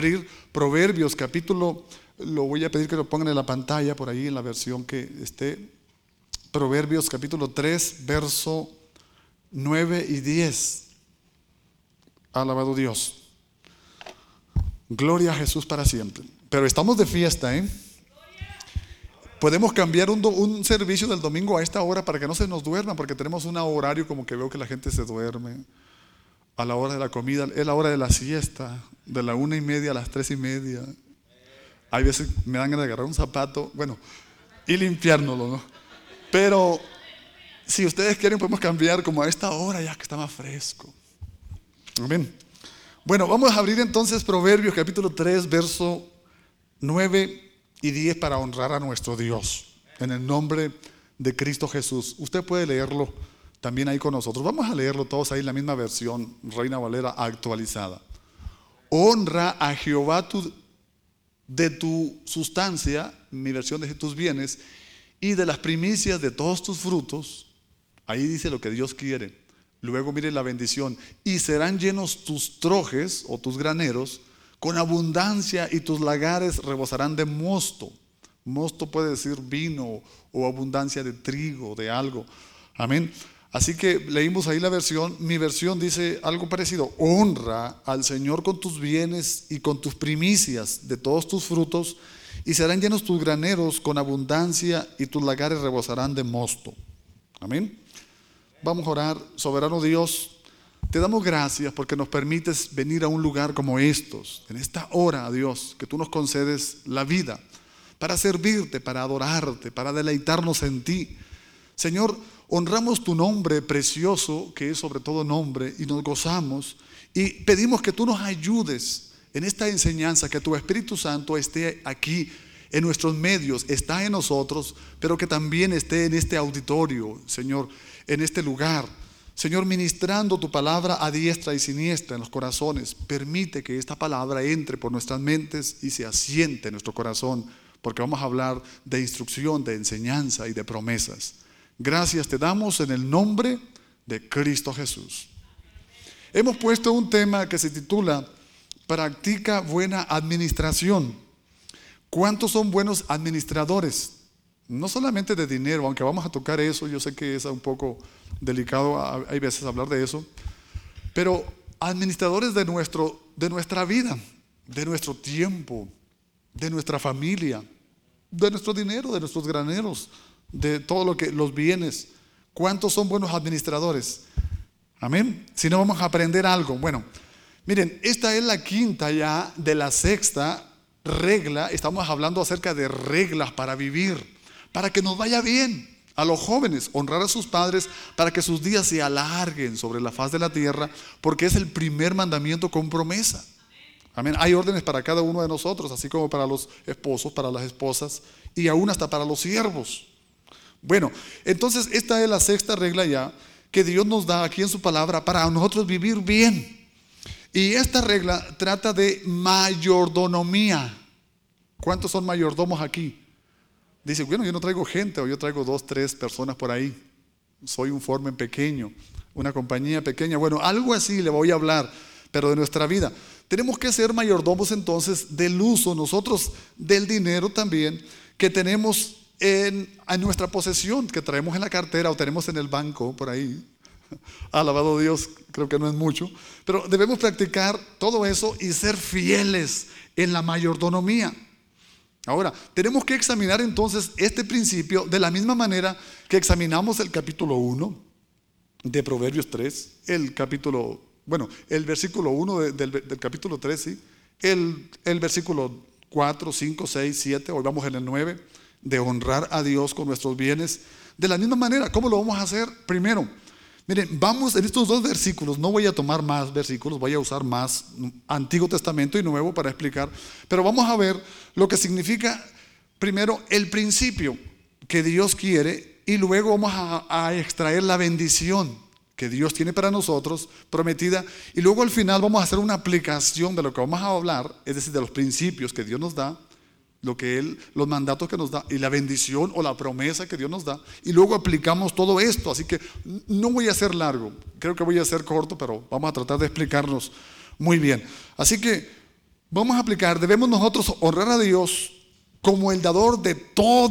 abrir Proverbios capítulo, lo voy a pedir que lo pongan en la pantalla por ahí en la versión que esté. Proverbios capítulo 3, verso 9 y 10. Alabado Dios. Gloria a Jesús para siempre. Pero estamos de fiesta, ¿eh? Podemos cambiar un servicio del domingo a esta hora para que no se nos duerman, porque tenemos un horario como que veo que la gente se duerme. A la hora de la comida, es la hora de la siesta, de la 1:30 a las 3:30. Hay veces me dan ganas de agarrar un zapato, bueno, y limpiárnoslo, ¿no? Pero si ustedes quieren podemos cambiar como a esta hora ya que está más fresco. Amén. Bueno, vamos a abrir entonces Proverbios capítulo 3, verso 9 y 10 para honrar a nuestro Dios, en el nombre de Cristo Jesús. Usted puede leerlo también ahí con nosotros. Vamos a leerlo todos ahí en la misma versión, Reina Valera actualizada. Honra a Jehová de tu sustancia, mi versión de tus bienes, y de las primicias de todos tus frutos. Ahí dice lo que Dios quiere. Luego mire la bendición. Y serán llenos tus trojes o tus graneros con abundancia, y tus lagares rebosarán de mosto. Mosto puede decir vino o abundancia de trigo, de algo. Amén. Así que leímos ahí la versión. Mi versión dice algo parecido. Honra al Señor con tus bienes y con tus primicias de todos tus frutos, y serán llenos tus graneros con abundancia, y tus lagares rebosarán de mosto. Amén. Vamos a orar. Soberano Dios, te damos gracias porque nos permites venir a un lugar como estos, en esta hora, Dios, que tú nos concedes la vida para servirte, para adorarte, para deleitarnos en ti. Señor, honramos tu nombre precioso, que es sobre todo nombre, y nos gozamos, y pedimos que tú nos ayudes en esta enseñanza, que tu Espíritu Santo esté aquí en nuestros medios, está en nosotros, pero que también esté en este auditorio, Señor, en este lugar. Señor, ministrando tu palabra a diestra y siniestra en los corazones. Permite que esta palabra entre por nuestras mentes y se asiente en nuestro corazón, porque vamos a hablar de instrucción, de enseñanza y de promesas. Gracias te damos en el nombre de Cristo Jesús. Hemos puesto un tema que se titula Practica buena administración. ¿Cuántos son buenos administradores? No solamente de dinero, aunque vamos a tocar eso. Yo sé que es un poco delicado, hay veces hablar de eso, pero administradores de nuestra vida, de nuestro tiempo, de nuestra familia, de nuestro dinero, de nuestros graneros, de todo lo que, los bienes. ¿Cuántos son buenos administradores? Amén. Si no, vamos a aprender algo. Bueno, miren, esta es la quinta ya de la sexta regla. Estamos hablando acerca de reglas para vivir, para que nos vaya bien. A los jóvenes, honrar a sus padres para que sus días se alarguen sobre la faz de la tierra, porque es el primer mandamiento con promesa. Amén. Hay órdenes para cada uno de nosotros, así como para los esposos, para las esposas, y aún hasta para los siervos. Bueno, entonces esta es la sexta regla ya que Dios nos da aquí en su palabra para nosotros vivir bien. Y esta regla trata de mayordomía. ¿Cuántos son mayordomos aquí? Dice, bueno, yo no traigo gente, o yo traigo 2, 3 personas por ahí. Soy un foreman pequeño, una compañía pequeña. Bueno, algo así le voy a hablar, pero de nuestra vida. Tenemos que ser mayordomos entonces del uso, nosotros, del dinero también, que tenemos en nuestra posesión, que traemos en la cartera o tenemos en el banco, por ahí. Alabado Dios, creo que no es mucho. Pero debemos practicar todo eso y ser fieles en la mayordomía. Ahora, tenemos que examinar entonces este principio de la misma manera que examinamos el capítulo 1 de Proverbios 3, el versículo 1 del capítulo 3, ¿sí? el versículo 4, 5, 6, 7, hoy vamos en el 9, de honrar a Dios con nuestros bienes. De la misma manera, ¿cómo lo vamos a hacer? Primero, miren, vamos en estos 2 versículos, no voy a tomar más versículos, voy a usar más Antiguo Testamento y Nuevo para explicar, pero vamos a ver lo que significa primero el principio que Dios quiere, y luego vamos a extraer la bendición que Dios tiene para nosotros, prometida, y luego al final vamos a hacer una aplicación de lo que vamos a hablar, es decir, de los principios que Dios nos da, los mandatos que nos da y la bendición o la promesa que Dios nos da, y luego aplicamos todo esto. Así que no voy a ser largo, creo que voy a ser corto, pero vamos a tratar de explicarnos muy bien. Así que Vamos a aplicar, debemos nosotros honrar a Dios como el dador de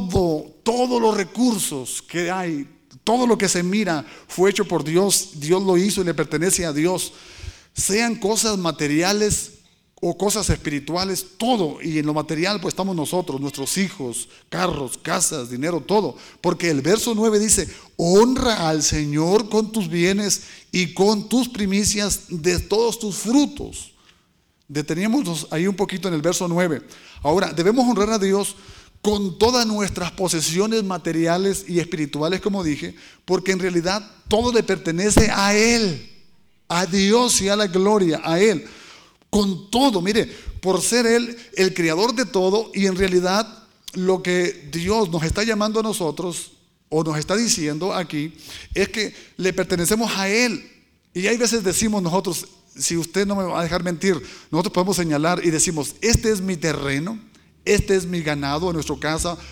todos los recursos que hay. Todo lo que se mira fue hecho por Dios, Dios lo hizo y le pertenece a Dios. Sean cosas materiales o cosas espirituales, todo. Y en lo material pues estamos nosotros, nuestros hijos, carros, casas, dinero, todo. Porque el verso 9 dice: honra al Señor con tus bienes y con tus primicias de todos tus frutos. Deteníamos ahí un poquito en el verso 9. Ahora, debemos honrar a Dios con todas nuestras posesiones materiales y espirituales, como dije, porque en realidad todo le pertenece a Él, a Dios y a la gloria, a Él. Con todo, mire, por ser Él el creador de todo, y en realidad lo que Dios nos está llamando a nosotros, o nos está diciendo aquí, es que le pertenecemos a Él. Y hay veces decimos nosotros, si usted no me va a dejar mentir, nosotros podemos señalar y decimos: este es mi terreno, este es mi ganado, en nuestro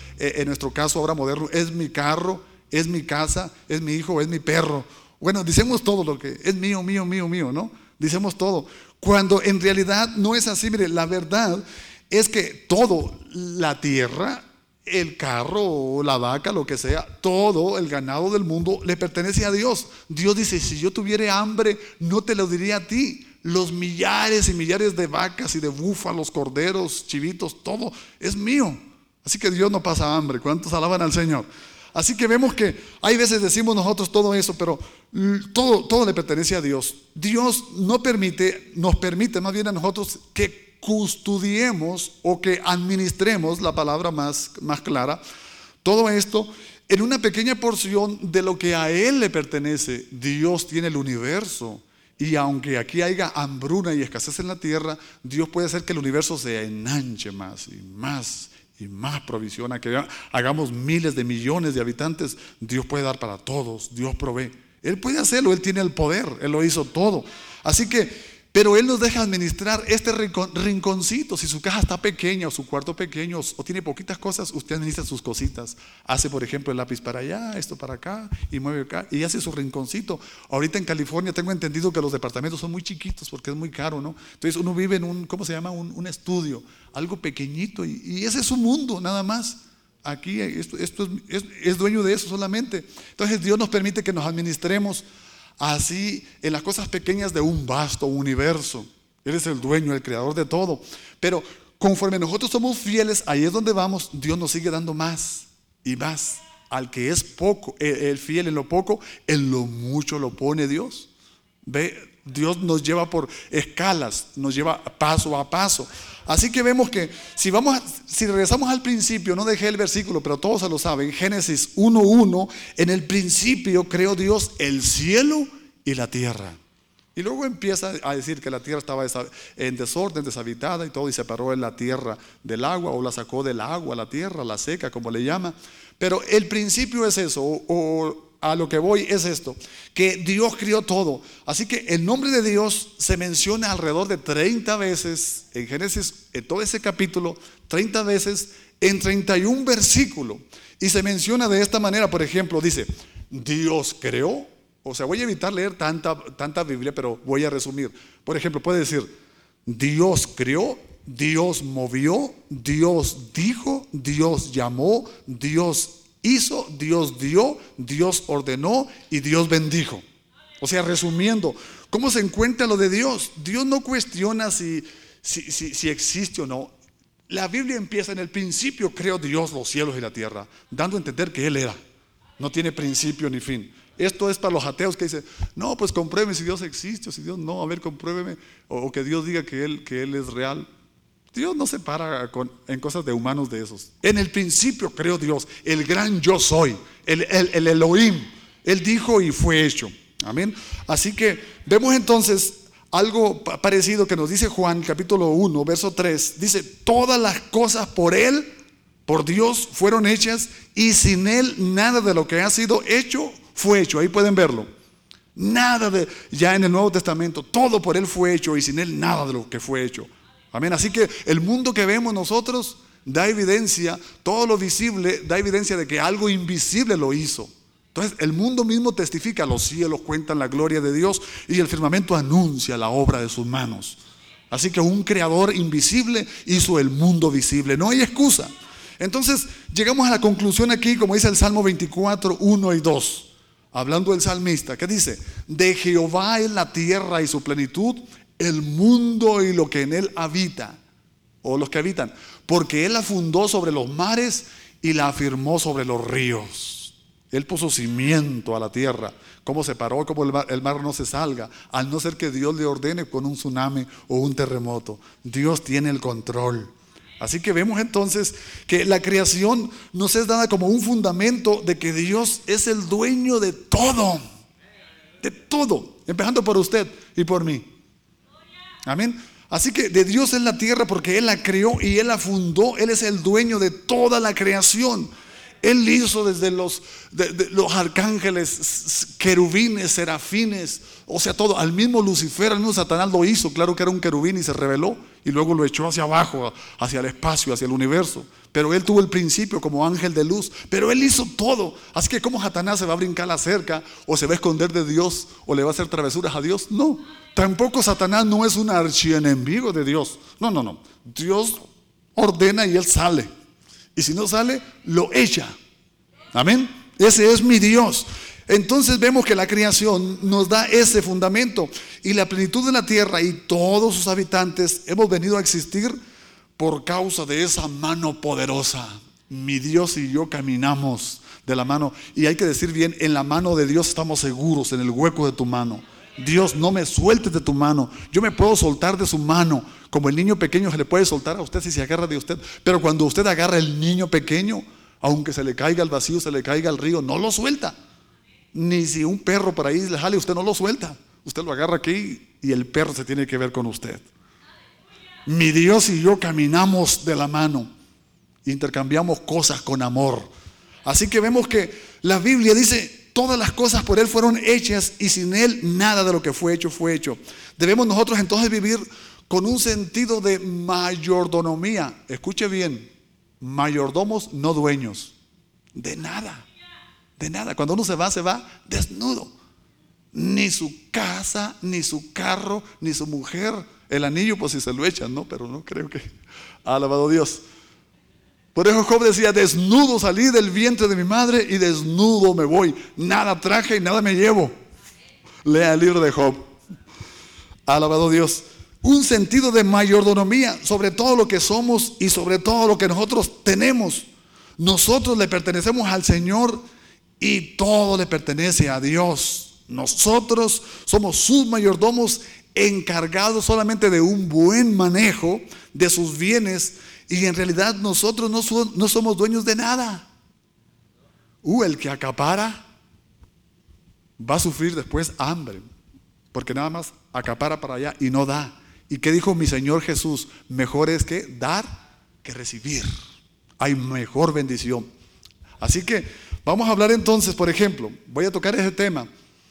caso ahora moderno, es mi carro, es mi casa, es mi hijo, es mi perro. Bueno, decimos todo lo que es mío, mío, mío, mío, ¿no? Decimos todo, cuando en realidad no es así. Mire, la verdad es que todo, la tierra, el carro o la vaca, lo que sea, todo el ganado del mundo le pertenece a Dios. Dios dice: si yo tuviera hambre, no te lo diría a ti. Los millares y millares de vacas y de búfalos, corderos, chivitos, todo es mío. Así que Dios no pasa hambre. ¿Cuántos alaban al Señor? Así que vemos que hay veces decimos nosotros todo eso, pero todo le pertenece a Dios. Dios nos permite más bien a nosotros que custodiemos o que administremos, la palabra más clara, todo esto en una pequeña porción de lo que a Él le pertenece. Dios tiene el universo, y aunque aquí haya hambruna y escasez en la tierra, Dios puede hacer que el universo se enanche más y más y más provisión. A que hagamos miles de millones de habitantes, Dios puede dar para todos, Dios provee. Él puede hacerlo, Él tiene el poder, Él lo hizo todo. Así que, pero Él nos deja administrar este rinconcito. Si su caja está pequeña o su cuarto pequeño o tiene poquitas cosas, usted administra sus cositas. Hace, por ejemplo, el lápiz para allá, esto para acá, y mueve acá, y hace su rinconcito. Ahorita en California tengo entendido que los departamentos son muy chiquitos porque es muy caro, ¿no? Entonces uno vive en un estudio, algo pequeñito, y ese es su mundo, nada más. Aquí esto es dueño de eso solamente. Entonces Dios nos permite que nos administremos así en las cosas pequeñas de un vasto universo. Él es el dueño, el creador de todo. Pero conforme nosotros somos fieles, ahí es donde vamos, Dios nos sigue dando más y más. Al que es poco, el fiel en lo poco, en lo mucho lo pone Dios. Ve, Dios nos lleva por escalas, nos lleva paso a paso. Así que vemos que si regresamos al principio, no dejé el versículo, pero todos se lo saben, Génesis 1:1, en el principio creó Dios el cielo y la tierra. Y luego empieza a decir que la tierra estaba en desorden, deshabitada y todo, y separó en la tierra del agua, o la sacó del agua, la tierra, la seca, como le llama. Pero el principio es eso, o a lo que voy es esto, que Dios crió todo. Así que el nombre de Dios se menciona alrededor de 30 veces en Génesis, en todo ese capítulo, 30 veces en 31 versículos. Y se menciona de esta manera. Por ejemplo, dice: Dios creó. O sea, voy a evitar leer tanta Biblia, pero voy a resumir. Por ejemplo, puede decir: Dios creó, Dios movió, Dios dijo, Dios llamó, Dios hizo, Dios dio, Dios ordenó y Dios bendijo. O sea, resumiendo, ¿cómo se encuentra lo de Dios? Dios no cuestiona si existe o no. La Biblia empieza: en el principio creó Dios los cielos y la tierra, dando a entender que Él era. No tiene principio ni fin. Esto es para los ateos que dicen: no, pues compruébeme si Dios existe o si Dios no. A ver, compruébeme. O que Dios diga que Él es real. Dios no se para en cosas de humanos de esos. En el principio creó Dios, el gran yo soy, el Elohim. Él dijo y fue hecho. Amén. Así que vemos entonces algo parecido que nos dice Juan capítulo 1 verso 3. Dice: todas las cosas por Él, por Dios, fueron hechas, y sin Él nada de lo que ha sido hecho fue hecho. Ahí pueden verlo. Ya en el Nuevo Testamento, todo por Él fue hecho, y sin Él nada de lo que fue hecho. Amén. Así que el mundo que vemos nosotros da evidencia, todo lo visible da evidencia de que algo invisible lo hizo. Entonces el mundo mismo testifica, los cielos cuentan la gloria de Dios y el firmamento anuncia la obra de sus manos. Así que un creador invisible hizo el mundo visible. No hay excusa. Entonces llegamos a la conclusión aquí, como dice el Salmo 24, 1 y 2. Hablando del salmista, ¿qué dice? De Jehová es la tierra y su plenitud, el mundo y lo que en él habita, o los que habitan, porque él la fundó sobre los mares y la afirmó sobre los ríos. Él puso cimiento a la tierra. Cómo se paró, cómo el mar no se salga, al no ser que Dios le ordene con un tsunami o un terremoto. Dios tiene el control. Así que vemos entonces que la creación nos es dada como un fundamento de que Dios es el dueño de todo. De todo, empezando por usted y por mí. Amén. Así que de Dios es la tierra porque Él la creó y Él la fundó. Él es el dueño de toda la creación. Él hizo desde los arcángeles, querubines, serafines, o sea, todo. Al mismo Lucifer, al mismo Satanás lo hizo. Claro que era un querubín y se rebeló y luego lo echó hacia abajo, hacia el espacio, hacia el universo. Pero él tuvo el principio como ángel de luz. Pero él hizo todo. Así que ¿cómo Satanás se va a brincar la cerca o se va a esconder de Dios o le va a hacer travesuras a Dios? No, tampoco Satanás no es un archienemigo de Dios. No. Dios ordena y él sale. Y si no sale, lo echa. Amén. Ese es mi Dios. Entonces vemos que la creación nos da ese fundamento. Y la plenitud de la tierra y todos sus habitantes hemos venido a existir por causa de esa mano poderosa. Mi Dios y yo caminamos de la mano. Y hay que decir bien, en la mano de Dios estamos seguros, en el hueco de tu mano. Dios, no me sueltes de tu mano. Yo me puedo soltar de su mano, como el niño pequeño se le puede soltar a usted si se agarra de usted. Pero cuando usted agarra el niño pequeño, aunque se le caiga al vacío, se le caiga al río, no lo suelta. Ni si un perro por ahí le jale, usted no lo suelta. Usted lo agarra aquí y el perro se tiene que ver con usted. Mi Dios y yo caminamos de la mano, intercambiamos cosas con amor. Así que vemos que la Biblia dice: todas las cosas por Él fueron hechas y sin Él nada de lo que fue hecho fue hecho. Debemos nosotros entonces vivir con un sentido de mayordomía. Escuche bien, mayordomos, no dueños. De nada, de nada. Cuando uno se va desnudo. Ni su casa, ni su carro, ni su mujer. El anillo, pues si se lo echan, ¿no? Pero no creo que... Alabado Dios. Por eso Job decía: desnudo salí del vientre de mi madre y desnudo me voy. Nada traje y nada me llevo. Lea el libro de Job. Alabado Dios. Un sentido de mayordomía sobre todo lo que somos y sobre todo lo que nosotros tenemos. Nosotros le pertenecemos al Señor y todo le pertenece a Dios. Nosotros somos sus mayordomos, encargados solamente de un buen manejo de sus bienes. Y en realidad nosotros no somos dueños de nada. El que acapara va a sufrir después hambre, porque nada más acapara para allá y no da. ¿Y qué dijo mi Señor Jesús? Mejor es que dar que recibir. Hay mejor bendición. Así que vamos a hablar entonces, por ejemplo, voy a tocar ese tema.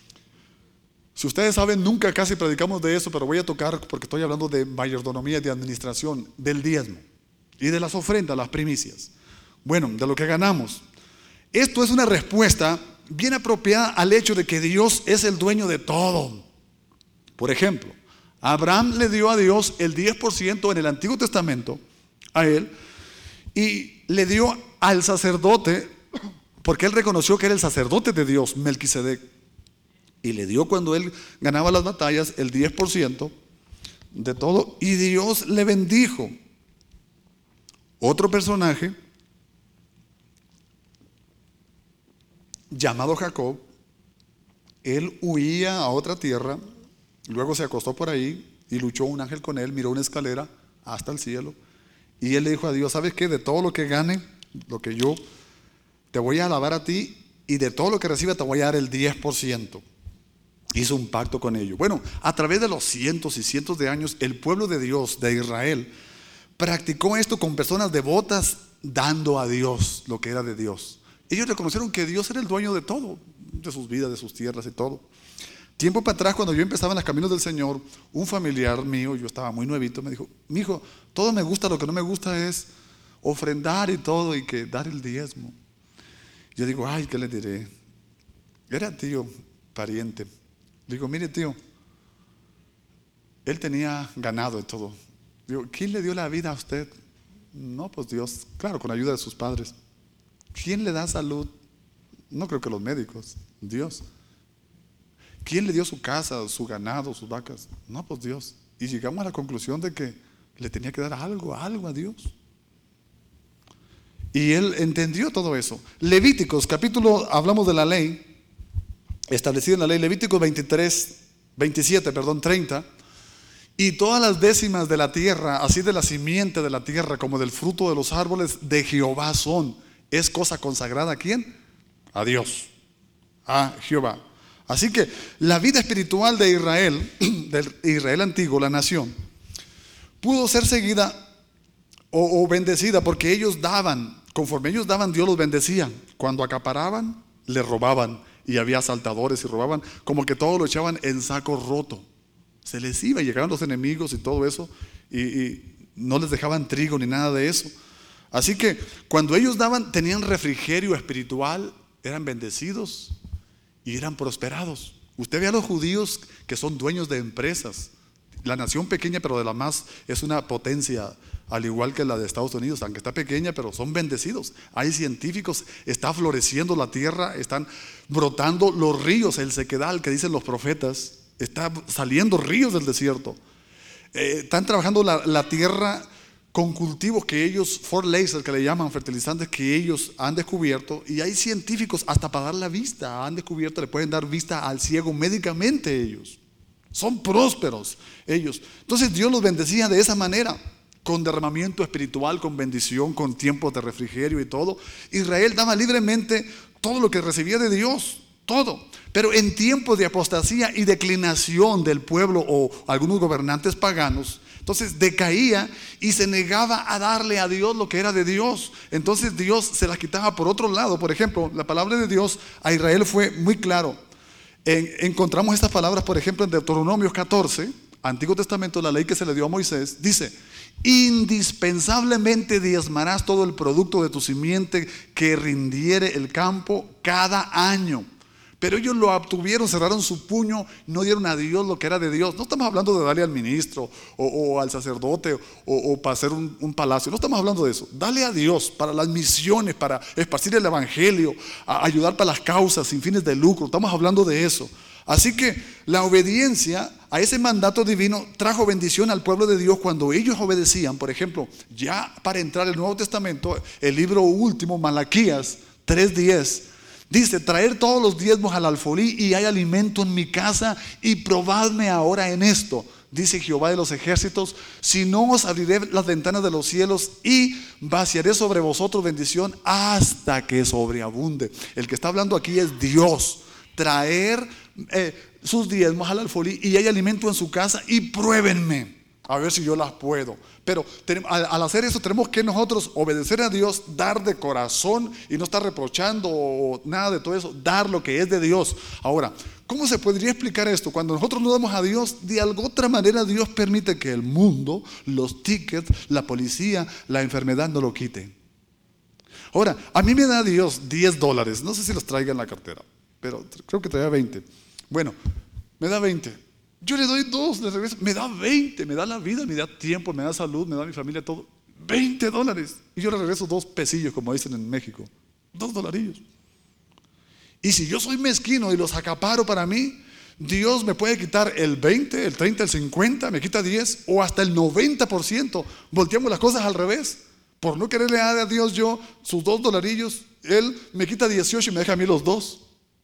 Si ustedes saben, nunca casi predicamos de eso, pero voy a tocar porque estoy hablando de mayordomía, de administración, del diezmo y de las ofrendas, las primicias. Bueno, de lo que ganamos. Esto es una respuesta bien apropiada al hecho de que Dios es el dueño de todo. Por ejemplo, Abraham le dio a Dios el 10% en el Antiguo Testamento, a él, y le dio al sacerdote, porque él reconoció que era el sacerdote de Dios, Melquisedec, y le dio cuando él ganaba las batallas el 10% de todo, y Dios le bendijo. Otro personaje llamado Jacob, él huía a otra tierra, luego se acostó por ahí y luchó un ángel con él, miró una escalera hasta el cielo y él le dijo a Dios: ¿sabes qué? De todo lo que gane, lo que yo te voy a alabar a ti, y de todo lo que reciba te voy a dar el 10%. Hizo un pacto con ellos. Bueno, a través de los cientos y cientos de años, el pueblo de Dios, de Israel, practicó esto con personas devotas, dando a Dios lo que era de Dios. Ellos reconocieron que Dios era el dueño de todo, de sus vidas, de sus tierras y todo. Tiempo para atrás, cuando yo empezaba en los caminos del Señor, un familiar mío, yo estaba muy nuevito, me dijo: mijo, todo me gusta, lo que no me gusta es ofrendar y todo, y que dar el diezmo. Yo digo: ay, ¿qué le diré? Era tío, pariente. Digo: mire tío, Él tenía ganado y todo. Digo, ¿quién le dio la vida a usted? No, pues Dios, claro, con ayuda de sus padres. ¿Quién le da salud? No creo que los médicos, Dios. ¿Quién le dio su casa, su ganado, sus vacas? No, pues Dios. Y llegamos a la conclusión de que le tenía que dar algo a Dios. Y él entendió todo eso. Levíticos, hablamos de la ley, establecida en la ley, Levíticos 30. Y todas las décimas de la tierra, así de la simiente de la tierra como del fruto de los árboles, de Jehová son. Es cosa consagrada ¿a quién? A Dios, a Jehová. Así que la vida espiritual de Israel, del Israel antiguo, la nación, pudo ser seguida o bendecida porque ellos daban. Conforme ellos daban, Dios los bendecía. Cuando acaparaban, le robaban. Y había asaltadores y robaban, como que todo lo echaban en saco roto. Se les iba, y llegaban los enemigos y todo eso, y no les dejaban trigo ni nada de eso. Así que cuando ellos daban, tenían refrigerio espiritual, eran bendecidos y eran prosperados. Usted ve a los judíos que son dueños de empresas. La nación pequeña, pero de la más, es una potencia, al igual que la de Estados Unidos, aunque está pequeña, pero son bendecidos. Hay científicos, está floreciendo la tierra, están brotando los ríos, el sequedal que dicen los profetas. Está saliendo ríos del desierto. Están trabajando la tierra con cultivos que ellos, fertilizers que le llaman, fertilizantes que ellos han descubierto. Y hay científicos hasta para dar la vista, han descubierto, le pueden dar vista al ciego médicamente ellos. Son prósperos ellos. Entonces Dios los bendecía de esa manera, con derramamiento espiritual, con bendición, con tiempos de refrigerio y todo. Israel daba libremente todo lo que recibía de Dios. Todo, pero en tiempos de apostasía y declinación del pueblo o algunos gobernantes paganos, entonces decaía y se negaba a darle a Dios lo que era de Dios. Entonces Dios se las quitaba por otro lado. Por ejemplo, la palabra de Dios a Israel fue muy claro. Encontramos estas palabras, por ejemplo, en Deuteronomio 14, Antiguo Testamento, la ley que se le dio a Moisés, dice: indispensablemente diezmarás todo el producto de tu simiente que rindiere el campo cada año. Pero ellos lo obtuvieron, cerraron su puño, no dieron a Dios lo que era de Dios. No estamos hablando de darle al ministro o al sacerdote o para hacer un palacio. No estamos hablando de eso. Dale a Dios para las misiones, para esparcir el evangelio, a ayudar para las causas sin fines de lucro. Estamos hablando de eso. Así que la obediencia a ese mandato divino trajo bendición al pueblo de Dios cuando ellos obedecían. Por ejemplo, ya para entrar al Nuevo Testamento, el libro último, Malaquías 3:10, dice: traer todos los diezmos al alfolí y hay alimento en mi casa, y probadme ahora en esto, dice Jehová de los ejércitos, si no os abriré las ventanas de los cielos y vaciaré sobre vosotros bendición hasta que sobreabunde. El que está hablando aquí es Dios. Traer sus diezmos al alfolí y hay alimento en su casa, y pruébenme a ver si yo las puedo. Pero al hacer eso tenemos que nosotros obedecer a Dios, dar de corazón y no estar reprochando o nada de todo eso, dar lo que es de Dios. Ahora, ¿cómo se podría explicar esto? Cuando nosotros no damos a Dios, de alguna otra manera Dios permite que el mundo, los tickets, la policía, la enfermedad no lo quiten. Ahora, a mí me da Dios $10, no sé si los traiga en la cartera, pero creo que traía 20. Bueno, me da 20. Yo le doy 2, le regreso, me da 20, me da la vida, me da tiempo, me da salud, me da mi familia, todo. $20. Y yo le regreso 2 pesillos, como dicen en México. $2. Y si yo soy mezquino y los acaparo para mí, Dios me puede quitar el 20, el 30, el 50, me quita 10 o hasta el 90%. Volteamos las cosas al revés. Por no quererle dar a Dios yo sus $2, Él me quita 18 y me deja a mí los 2.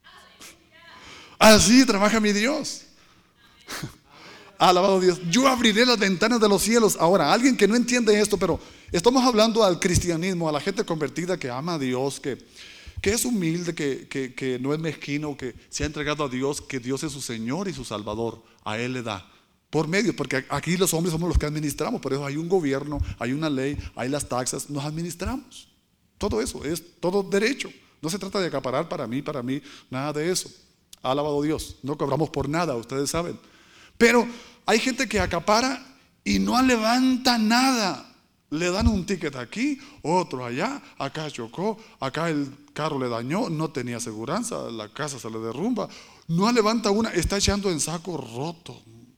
Así trabaja mi Dios. Alabado Dios. Yo abriré las ventanas de los cielos. Ahora, alguien que no entiende esto, pero estamos hablando al cristianismo, a la gente convertida que ama a Dios, que es humilde, que no es mezquino, que se ha entregado a Dios, que Dios es su Señor y su Salvador. A Él le da por medio, porque aquí los hombres somos los que administramos. Por eso hay un gobierno, hay una ley, hay las taxas, nos administramos. Todo eso es todo derecho. No se trata de acaparar para mí, nada de eso. Alabado Dios, no cobramos por nada, ustedes saben. Pero hay gente que acapara y no levanta nada. Le dan un ticket aquí, otro allá, acá chocó, acá el carro le dañó, no tenía aseguranza, la casa se le derrumba. No levanta una, está echando en saco roto.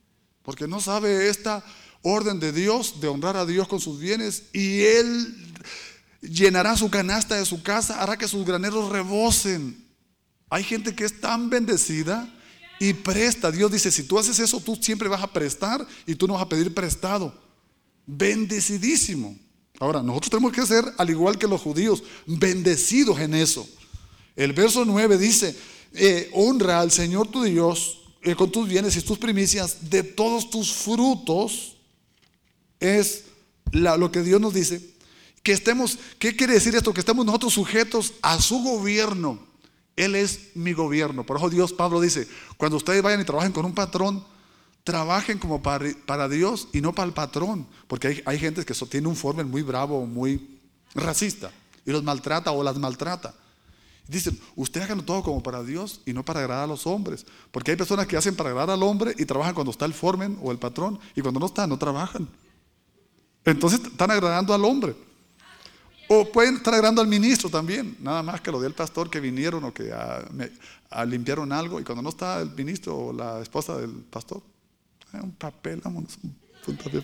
porque no sabe esta orden de Dios, de honrar a Dios con sus bienes, y Él llenará su canasta de su casa, hará que sus graneros rebosen. Hay gente que es tan bendecida y presta. Dios dice, si tú haces eso, tú siempre vas a prestar y tú no vas a pedir prestado. Bendecidísimo. Ahora, nosotros tenemos que ser, al igual que los judíos, bendecidos en eso. El verso 9 dice, honra al Señor tu Dios con tus bienes y tus primicias, de todos tus frutos. Es lo que Dios nos dice. Que estemos, ¿qué quiere decir esto? Que estemos nosotros sujetos a su gobierno. Él es mi gobierno. Por eso Dios, Pablo dice, cuando ustedes vayan y trabajen con un patrón, trabajen como para Dios y no para el patrón. Porque hay gente que tiene un forma muy bravo, muy racista, y los maltrata o las maltrata. Dicen, ustedes hagan todo como para Dios y no para agradar a los hombres. Porque hay personas que hacen para agradar al hombre y trabajan cuando está el foreman o el patrón, y cuando no está, no trabajan. Entonces están agradando al hombre. O pueden estar agradando al ministro también, nada más que lo del pastor que vinieron o que limpiaron algo, y cuando no está el ministro o la esposa del pastor, un papel, vámonos, un papel.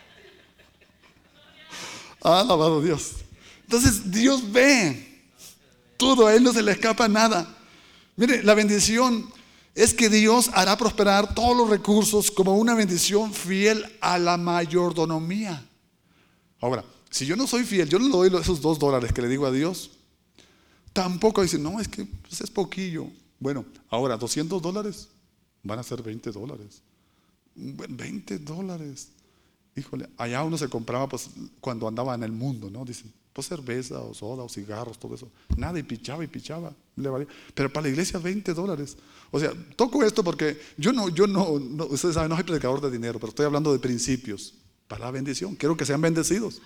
Alabado Dios. Entonces Dios ve todo, a Él no se le escapa nada. Mire, la bendición es que Dios hará prosperar todos los recursos como una bendición fiel a la mayordomía. Ahora, si yo no soy fiel, yo no le doy esos $2 que le digo a Dios, tampoco dice, no, es que pues es poquillo. Bueno, ahora $200 van a ser $20. Bueno, $20. Híjole, allá uno se compraba pues cuando andaba en el mundo, ¿no? Dicen, pues cerveza o soda o cigarros, todo eso. Nada, y pichaba, le valía. Pero para la iglesia $20. O sea, toco esto porque yo no, ustedes saben, no soy predicador de dinero, pero estoy hablando de principios para la bendición. Quiero que sean bendecidos.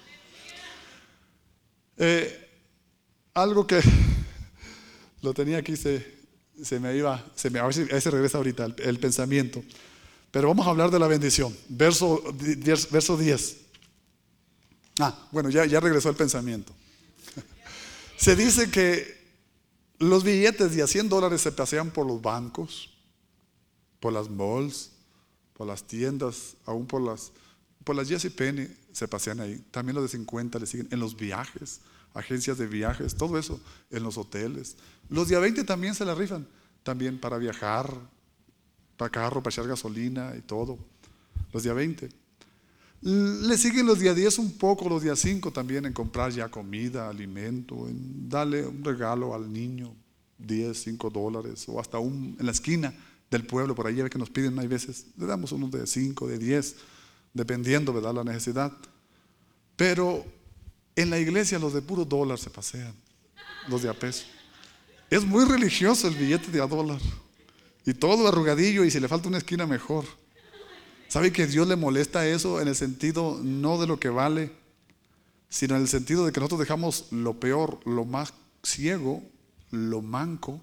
Algo que lo tenía aquí, se me iba, a ver si se regresa ahorita el pensamiento. Pero vamos a hablar de la bendición. Verso 10. Bueno, ya regresó el pensamiento. Se dice que los billetes de $100 se pasean por los bancos, por las malls, por las tiendas, aún por las JCPenney se pasean ahí. También los de 50 le siguen en los viajes, agencias de viajes, todo eso, en los hoteles. Los de a 20 también se la rifan, también para viajar, para carro, para echar gasolina y todo. Los de a 20. Le siguen los de a 10 un poco, los de a 5 también en comprar ya comida, alimento, en darle un regalo al niño, $5, o hasta en la esquina del pueblo, por ahí ya ve que nos piden, hay veces, le damos unos de 5, de 10, dependiendo, ¿verdad?, la necesidad. Pero en la iglesia los de puro dólar se pasean, los de a peso. Es muy religioso el billete de a $1, y todo arrugadillo, y si le falta una esquina mejor. ¿Sabe que Dios le molesta eso en el sentido no de lo que vale, sino en el sentido de que nosotros dejamos lo peor, lo más ciego, lo manco?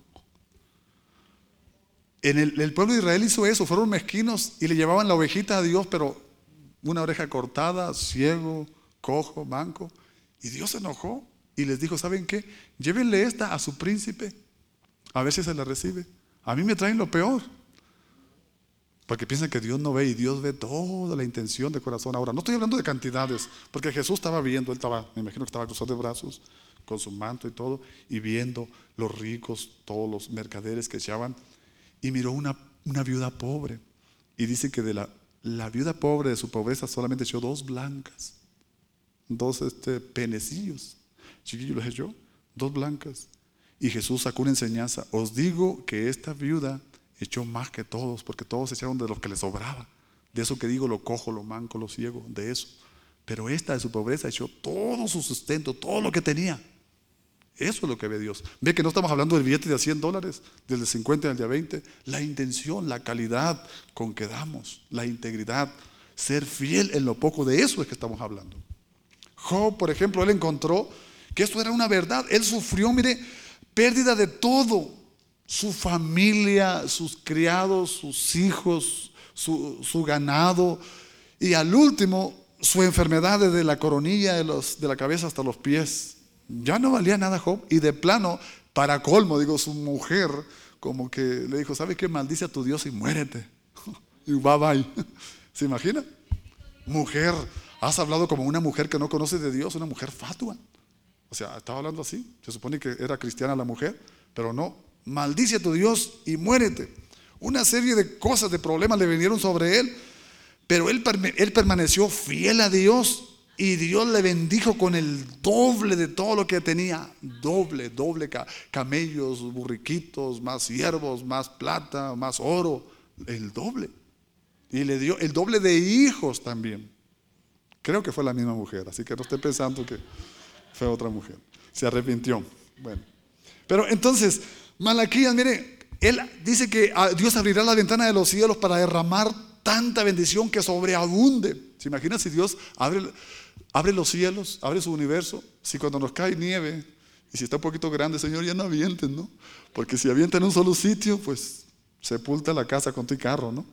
El pueblo de Israel hizo eso, fueron mezquinos y le llevaban la ovejita a Dios, pero una oreja cortada, ciego, cojo, manco. Y Dios se enojó y les dijo, ¿saben qué? Llévenle esta a su príncipe, a ver si se la recibe. A mí me traen lo peor. Porque piensan que Dios no ve, y Dios ve toda la intención de corazón. Ahora, no estoy hablando de cantidades, porque Jesús estaba viendo, me imagino que estaba cruzado de brazos, con su manto y todo, y viendo los ricos, todos los mercaderes que echaban, y miró una viuda pobre, y dice que de la viuda pobre, de su pobreza, solamente echó 2 blancas, 2 penecillos, chiquillos los echó, 2 blancas, y Jesús sacó una enseñanza: os digo que esta viuda echó más que todos, porque todos echaron de lo que les sobraba, de eso que digo, lo cojo, lo manco, lo ciego, de eso. Pero esta de su pobreza echó todo su sustento, todo lo que tenía. Eso es lo que ve Dios. Ve que no estamos hablando del billete de a $100, del de 50 y del de a 20. La intención, la calidad con que damos, la integridad, ser fiel en lo poco, de eso es que estamos hablando. Job, por ejemplo, él encontró que esto era una verdad. Él sufrió, mire, pérdida de todo. Su familia, sus criados, sus hijos, su ganado, y al último su enfermedad desde la coronilla de la cabeza hasta los pies. Ya no valía nada Job, y de plano, para colmo, su mujer como que le dijo: ¿sabe qué? Maldice a tu Dios y muérete. Y bye bye. ¿Se imagina? Mujer, has hablado como una mujer que no conoce de Dios, una mujer fatua. O sea, estaba hablando así. Se supone que era cristiana la mujer, pero no. Maldice a tu Dios y muérete. Una serie de cosas, de problemas le vinieron sobre él, pero él permaneció fiel a Dios. Y Dios le bendijo con el doble de todo lo que tenía. Doble, camellos, burriquitos, más siervos, más plata, más oro. El doble. Y le dio el doble de hijos también. Creo que fue la misma mujer, así que no esté pensando que fue otra mujer. Se arrepintió. Bueno. Pero entonces, Malaquías, mire, él dice que Dios abrirá la ventana de los cielos para derramar tanta bendición que sobreabunde. ¿Se imagina si Dios abre los cielos, abre su universo? Si cuando nos cae nieve, y si está un poquito grande, Señor, ya no avienten, ¿no? Porque si avientan en un solo sitio, pues sepulta la casa con tu carro, ¿no?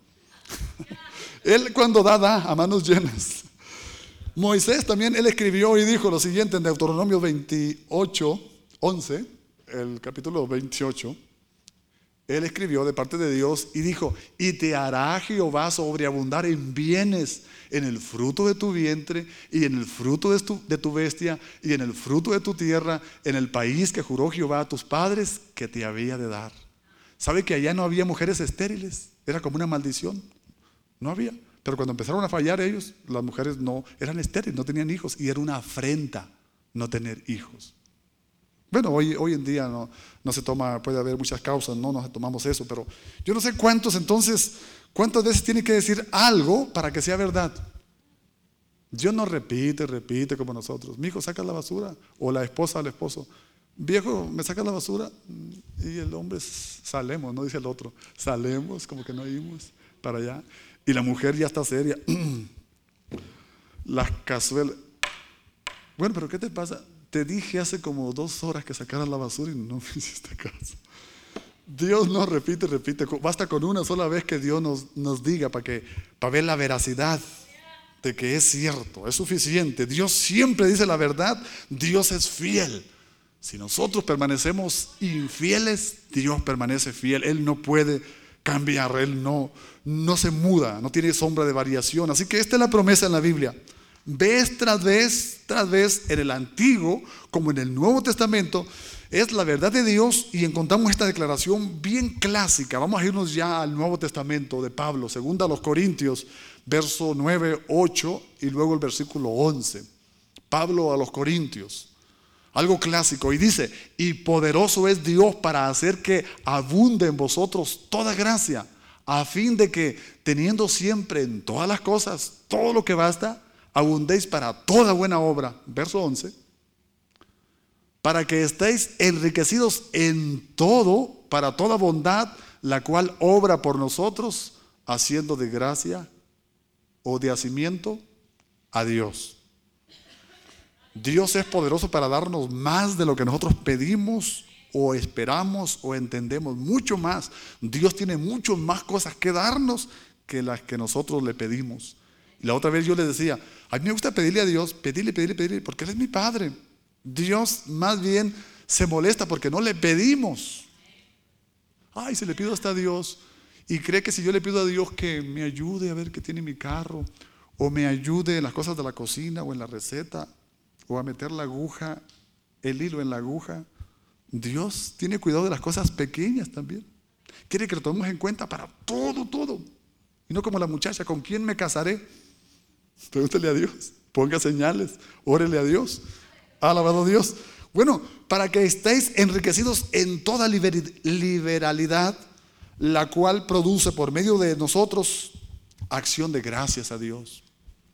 Él cuando da a manos llenas. Moisés también, él escribió y dijo lo siguiente en Deuteronomio 28, 11, el capítulo 28. Él escribió de parte de Dios y dijo: y te hará Jehová sobreabundar en bienes, en el fruto de tu vientre y en el fruto de tu bestia y en el fruto de tu tierra, en el país que juró Jehová a tus padres que te había de dar. ¿Sabe que allá no había mujeres estériles? Era como una maldición. No había. Pero cuando empezaron a fallar ellos, las mujeres no eran estériles, no tenían hijos, y era una afrenta no tener hijos. Bueno, hoy en día no se toma, puede haber muchas causas, no nos tomamos eso, pero yo no sé cuántas veces tiene que decir algo para que sea verdad. Dios no repite como nosotros. Mi hijo, saca la basura, o la esposa al esposo: viejo, ¿me saca la basura? Y el hombre: salemos, no dice el otro, salemos, como que no íbamos para allá. Y la mujer ya está seria. Las cazuelas. Bueno, pero ¿qué te pasa? Te dije hace como 2 horas que sacaras la basura y no me hiciste caso. Dios no repite. Basta con una sola vez que Dios nos diga para ver la veracidad de que es cierto, es suficiente. Dios siempre dice la verdad, Dios es fiel. Si nosotros permanecemos infieles, Dios permanece fiel. Él no puede cambiar, Él no se muda, no tiene sombra de variación. Así que esta es la promesa en la Biblia. Vez tras vez, en el Antiguo como en el Nuevo Testamento, es la verdad de Dios, y encontramos esta declaración bien clásica. Vamos a irnos ya al Nuevo Testamento de Pablo, segunda a los Corintios, verso 9, 8 y luego el versículo 11. Pablo a los Corintios, algo clásico, y dice: y poderoso es Dios para hacer que abunde en vosotros toda gracia, a fin de que, teniendo siempre en todas las cosas todo lo que basta, abundéis para toda buena obra. Verso 11: para que estéis enriquecidos en todo, para toda bondad, la cual obra por nosotros, haciendo de gracia o de hacimiento a Dios. Dios es poderoso para darnos más de lo que nosotros pedimos o esperamos o entendemos, mucho más. Dios tiene mucho más cosas que darnos que las que nosotros le pedimos. Y la otra vez yo les decía: a mí me gusta pedirle a Dios, pedirle, porque Él es mi Padre. Dios más bien se molesta porque no le pedimos. Ay, si le pido hasta a Dios, y cree que si yo le pido a Dios que me ayude a ver qué tiene mi carro, o me ayude en las cosas de la cocina o en la receta, o a meter la aguja, el hilo en la aguja, Dios tiene cuidado de las cosas pequeñas también. Quiere que lo tomemos en cuenta para todo. Y no como la muchacha: ¿con quién me casaré? Pregúntale a Dios, ponga señales, órele a Dios. Alabado Dios. Bueno, para que estéis enriquecidos en toda liberalidad, la cual produce por medio de nosotros acción de gracias a Dios.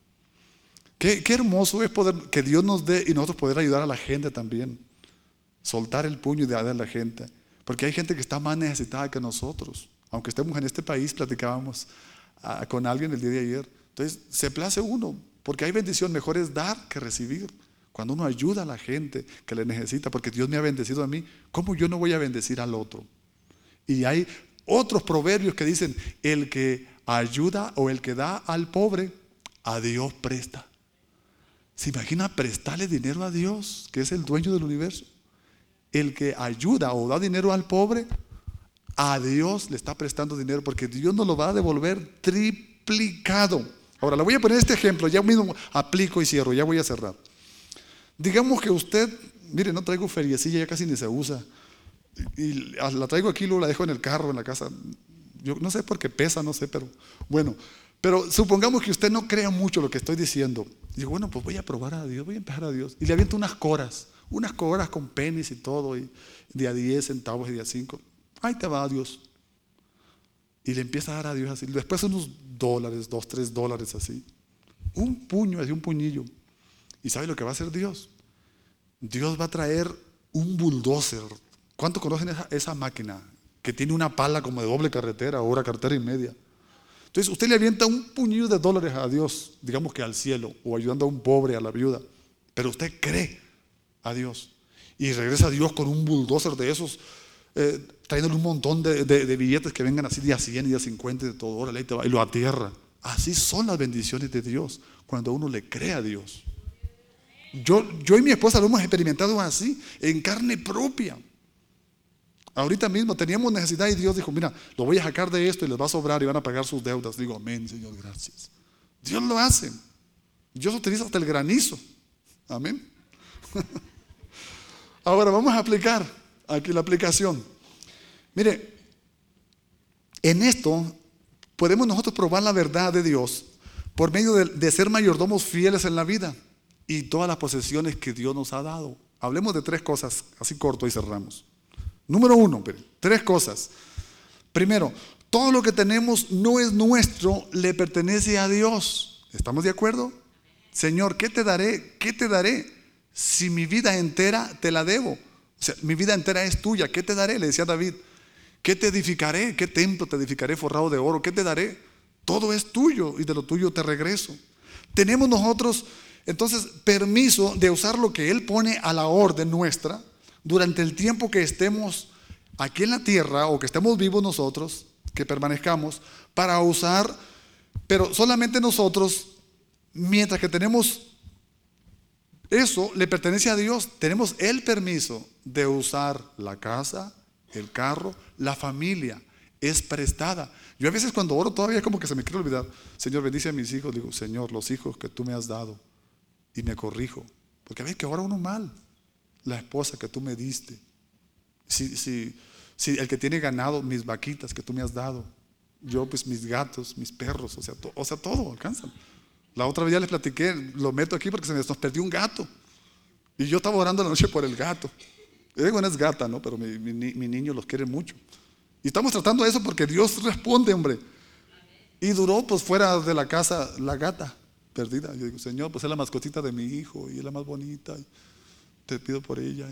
Qué hermoso es poder que Dios nos dé y nosotros poder ayudar a la gente también. Soltar el puño y darle a la gente. Porque hay gente que está más necesitada que nosotros. Aunque estemos en este país, platicábamos con alguien el día de ayer. Entonces, se place uno, porque hay bendición, mejor es dar que recibir. Cuando uno ayuda a la gente que le necesita, porque Dios me ha bendecido a mí, ¿cómo yo no voy a bendecir al otro? Y hay otros proverbios que dicen: el que ayuda o el que da al pobre, a Dios presta. ¿Se imagina prestarle dinero a Dios, que es el dueño del universo? El que ayuda o da dinero al pobre, a Dios le está prestando dinero, porque Dios nos lo va a devolver triplicado. Ahora, le voy a poner este ejemplo, ya mismo aplico y cierro, ya voy a cerrar. Digamos que usted, mire, no traigo feriecilla, ya casi ni se usa. Y la traigo aquí, luego la dejo en el carro, en la casa. Yo no sé por qué pesa, no sé, pero bueno. Pero supongamos que usted no crea mucho lo que estoy diciendo. Digo, bueno, pues voy a probar a Dios, voy a empezar a Dios. Y le aviento unas coras con pennies y todo, y de a 10 centavos y de a 5. Ahí te va Dios. Y le empieza a dar a Dios así. Después unos dólares, $2, $3 así. Un puño, así un puñillo. ¿Y sabe lo que va a hacer Dios? Dios va a traer un bulldozer. ¿Cuánto conocen esa máquina? Que tiene una pala como de doble carretera, o una carretera y media. Entonces usted le avienta un puñillo de dólares a Dios, digamos que al cielo, o ayudando a un pobre, a la viuda. Pero usted cree a Dios. Y regresa a Dios con un bulldozer de esos, trayéndole un montón de billetes que vengan así de a 100 y de a 50 y de todo, órale, y lo atierra. Así son las bendiciones de Dios, cuando uno le cree a Dios. Yo y mi esposa lo hemos experimentado así, en carne propia. Ahorita mismo teníamos necesidad y Dios dijo, mira, lo voy a sacar de esto y les va a sobrar y van a pagar sus deudas. Digo, amén, Señor, gracias. Dios lo hace. Dios utiliza hasta el granizo. Amén. Ahora vamos a aplicar aquí la aplicación. Mire, en esto podemos nosotros probar la verdad de Dios por medio de ser mayordomos fieles en la vida y todas las posesiones que Dios nos ha dado. Hablemos de 3 cosas, así corto y cerramos. Número 1, 3 cosas. Primero, todo lo que tenemos no es nuestro, le pertenece a Dios. ¿Estamos de acuerdo? Señor, ¿qué te daré? ¿Qué te daré? Si mi vida entera te la debo. O sea, mi vida entera es tuya. ¿Qué te daré? Le decía David. ¿Qué te edificaré? ¿Qué templo te edificaré forrado de oro? ¿Qué te daré? Todo es tuyo y de lo tuyo te regreso. Tenemos nosotros entonces permiso de usar lo que Él pone a la orden nuestra durante el tiempo que estemos aquí en la tierra o que estemos vivos nosotros, que permanezcamos, para usar, pero solamente nosotros, mientras que tenemos eso, le pertenece a Dios. Tenemos el permiso de usar la casa, el carro, la familia, es prestada. Yo a veces cuando oro todavía como que se me quiere olvidar. Señor, bendice a mis hijos. Digo, Señor, los hijos que tú me has dado, y me corrijo, porque a veces que ora uno mal. La esposa que tú me diste, si el que tiene ganado, mis vaquitas que tú me has dado, yo pues mis gatos, mis perros, o sea todo alcanzan. La otra vez ya les platiqué, lo meto aquí porque se nos perdió un gato y yo estaba orando la noche por el gato. Bueno, es gata, ¿no? Pero mi niño los quiere mucho y estamos tratando eso porque Dios responde, hombre. Y duró pues fuera de la casa la gata perdida. Yo digo, Señor, pues es la mascotita de mi hijo y es la más bonita, te pido por ella.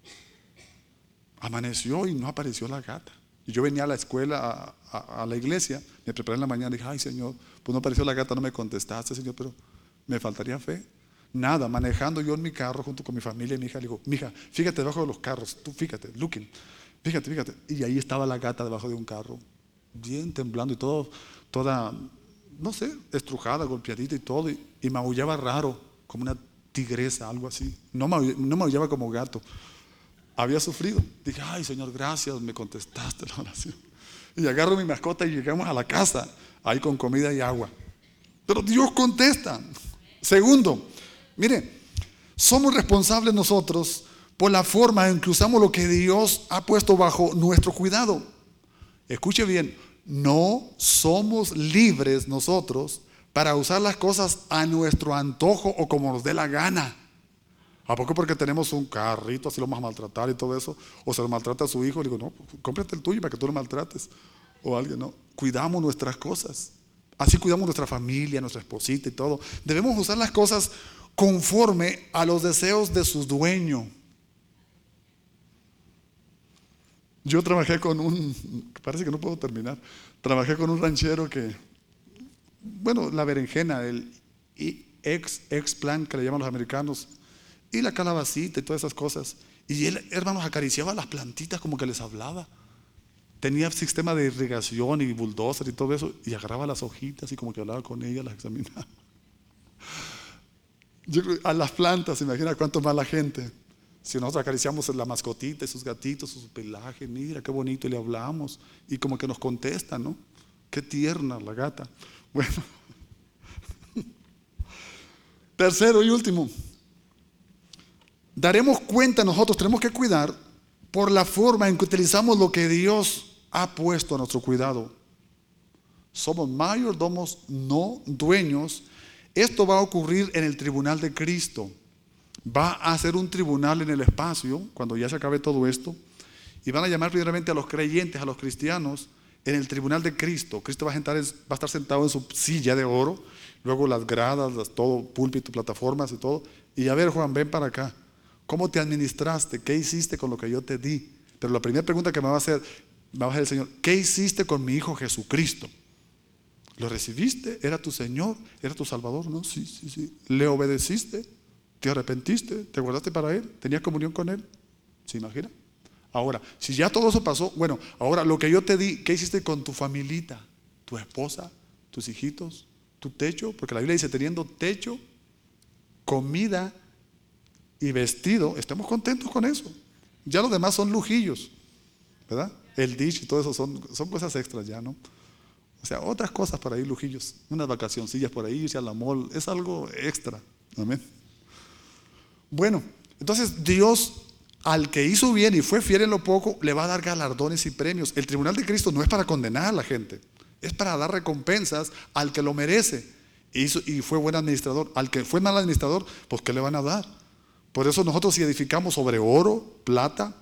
Amaneció y no apareció la gata. Y yo venía a la escuela, a la iglesia, me preparé en la mañana y dije, ay Señor, pues no apareció la gata, no me contestaste, Señor, pero me faltaría fe. Nada, manejando yo en mi carro junto con mi familia y mi hija, le digo, mija, fíjate debajo de los carros, tú fíjate, looking, fíjate. Y ahí estaba la gata debajo de un carro, bien temblando y toda, no sé, estrujada, golpeadita y todo, y maullaba raro, como una tigresa, algo así. No maullaba como gato. Había sufrido. Dije, ay Señor, gracias, me contestaste la oración. Y agarro mi mascota y llegamos a la casa, ahí con comida y agua. Pero Dios contesta. Segundo, mire, somos responsables nosotros por la forma en que usamos lo que Dios ha puesto bajo nuestro cuidado. Escuche bien, no somos libres nosotros para usar las cosas a nuestro antojo o como nos dé la gana. ¿A poco porque tenemos un carrito así lo vamos a maltratar y todo eso? O se lo maltrata a su hijo, le digo, no, cómprate el tuyo para que tú lo maltrates. O alguien, no, cuidamos nuestras cosas. Así cuidamos nuestra familia, nuestra esposita y todo. Debemos usar las cosas conforme a los deseos de su dueño. Yo trabajé parece que no puedo terminar. Trabajé con un ranchero que, bueno, la berenjena, el eggplant que le llaman los americanos, y la calabacita y todas esas cosas. Y él, hermanos, acariciaba las plantitas como que les hablaba. Tenía sistema de irrigación y bulldozer y todo eso, y agarraba las hojitas y como que hablaba con ellas, las examinaba. A las plantas, imagina cuánto más la gente. Si nosotros acariciamos la mascotita, sus gatitos, su pelaje, mira qué bonito, y le hablamos, y como que nos contesta, ¿no? Qué tierna la gata. Bueno, Tercero y último, daremos cuenta nosotros, tenemos que cuidar por la forma en que utilizamos lo que Dios ha puesto a nuestro cuidado. Somos mayordomos, no dueños. Esto va a ocurrir en el tribunal de Cristo. Va a ser un tribunal en el espacio, cuando ya se acabe todo esto, y van a llamar primeramente a los creyentes, a los cristianos, en el tribunal de Cristo. Cristo va a estar sentado en su silla de oro, luego las gradas, todo, púlpito, plataformas y todo. Y a ver, Juan, ven para acá. ¿Cómo te administraste? ¿Qué hiciste con lo que yo te di? Pero la primera pregunta que me va a hacer el Señor: ¿qué hiciste con mi Hijo Jesucristo? ¿Lo recibiste? ¿Era tu Señor? ¿Era tu Salvador? No, sí. ¿Le obedeciste? ¿Te arrepentiste? ¿Te guardaste para Él? ¿Tenías comunión con Él? ¿Se imagina? Ahora, si ya todo eso pasó, bueno, ahora lo que yo te di, ¿qué hiciste con tu familita? ¿Tu esposa? ¿Tus hijitos? ¿Tu techo? Porque la Biblia dice, teniendo techo, comida y vestido, estemos contentos con eso. Ya los demás son lujillos, ¿verdad? El dish y todo eso son cosas extras ya, ¿no? O sea, otras cosas por ahí, lujillos, unas vacacioncillas por ahí, irse a la mall, es algo extra. Amén. Bueno, entonces Dios, al que hizo bien y fue fiel en lo poco, le va a dar galardones y premios. El tribunal de Cristo no es para condenar a la gente, es para dar recompensas al que lo merece y fue buen administrador. Al que fue mal administrador, pues ¿qué le van a dar? Por eso nosotros, si edificamos sobre oro, plata,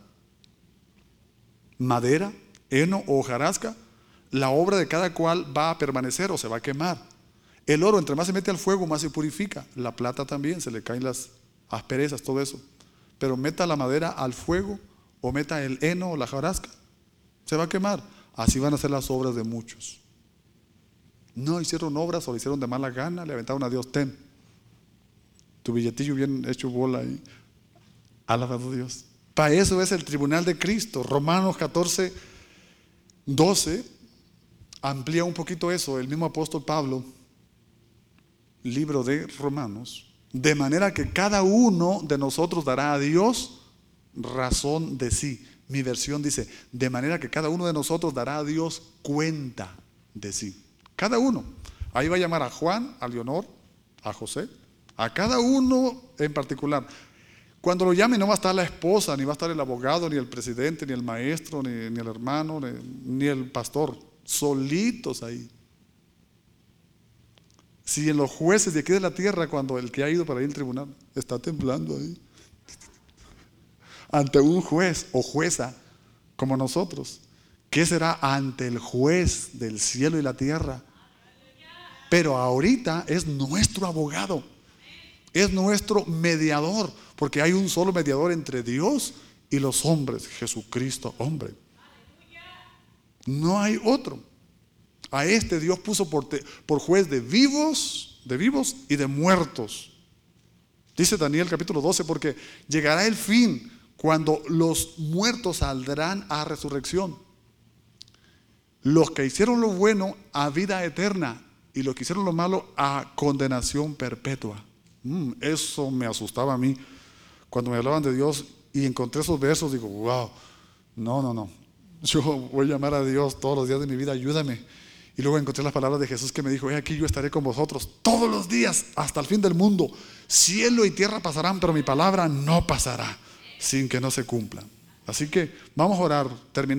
madera, heno o hojarasca, la obra de cada cual va a permanecer o se va a quemar. El oro, entre más se mete al fuego, más se purifica. La plata también, se le caen las asperezas, todo eso. Pero meta la madera al fuego o meta el heno o la hojarasca, se va a quemar. Así van a ser las obras de muchos. No hicieron obras o lo hicieron de mala gana, le aventaron a Dios: ten tu billetillo bien hecho bola ahí. Alabado Dios. Para eso es el tribunal de Cristo. Romanos 14, 12 amplía un poquito eso. El mismo apóstol Pablo, libro de Romanos: de manera que cada uno de nosotros dará a Dios razón de sí. Mi versión dice: de manera que cada uno de nosotros dará a Dios cuenta de sí. Cada uno. Ahí va a llamar a Juan, a Leonor, a José, a cada uno en particular. Cuando lo llame no va a estar la esposa, ni va a estar el abogado, ni el presidente, ni el maestro, ni el hermano, ni el pastor. Solitos ahí. Si en los jueces de aquí de la tierra, cuando el que ha ido para ahí al tribunal está temblando ahí ante un juez o jueza como nosotros, ¿qué será ante el juez del cielo y la tierra? Pero ahorita es nuestro abogado, es nuestro mediador, porque hay un solo mediador entre Dios y los hombres, Jesucristo hombre. No hay otro. A este Dios puso por juez de vivos y de muertos. Dice Daniel capítulo 12, porque llegará el fin cuando los muertos saldrán a resurrección. Los que hicieron lo bueno a vida eterna y los que hicieron lo malo a condenación perpetua. Eso me asustaba a mí cuando me hablaban de Dios y encontré esos versos. Digo, wow, no, yo voy a llamar a Dios todos los días de mi vida, ayúdame. Y luego encontré las palabras de Jesús que me dijo: he aquí, yo estaré con vosotros todos los días hasta el fin del mundo. Cielo y tierra pasarán, pero mi palabra no pasará sin que no se cumpla. Así que vamos a orar, terminamos.